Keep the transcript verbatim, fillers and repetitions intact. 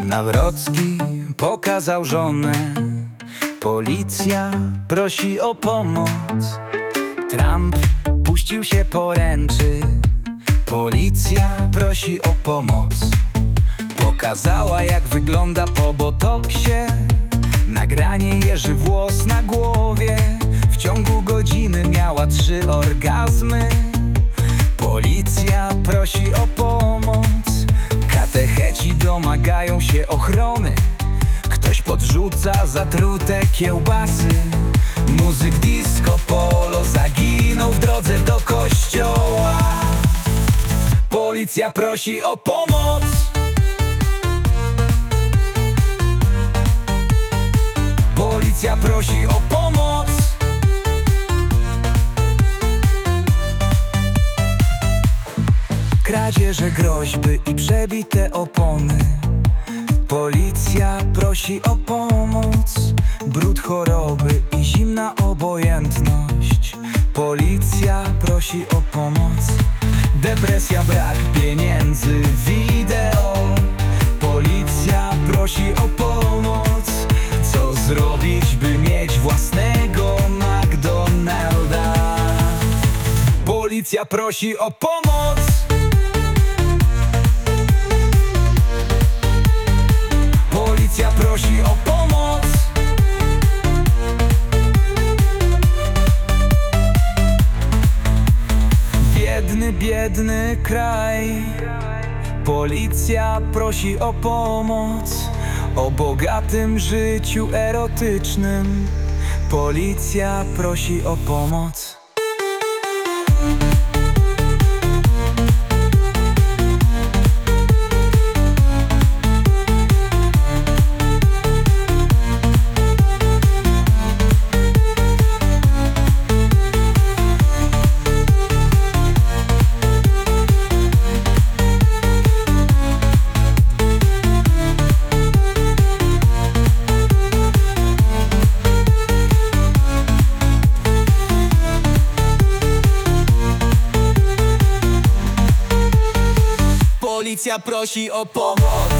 Nawrocki pokazał żonę, policja prosi o pomoc. Trump puścił się poręczy, policja prosi o pomoc. Pokazała, jak wygląda po botoksie, nagranie jeży włos na głowie. W ciągu godziny miała trzy orgazmy. Policja prosi o pomoc. Katecheci domagają się ochrony. Ktoś podrzuca zatrute kiełbasy. Muzyk disco polo zaginął w drodze do kościoła. Policja prosi o pomoc. Policja prosi o pomoc. Kradzieże, groźby i przebite opony. Policja prosi o pomoc. Brud, choroby i zimna obojętność. Policja prosi o pomoc. Depresja, brak pieniędzy, wideo. Policja prosi o pomoc. Co zrobić, by mieć własnego McDonalda? Policja prosi o pomoc. Policja prosi o pomoc. Biedny, biedny kraj. Policja prosi o pomoc. O bogatym życiu erotycznym. Policja prosi o pomoc. Policja prosi o pomoc.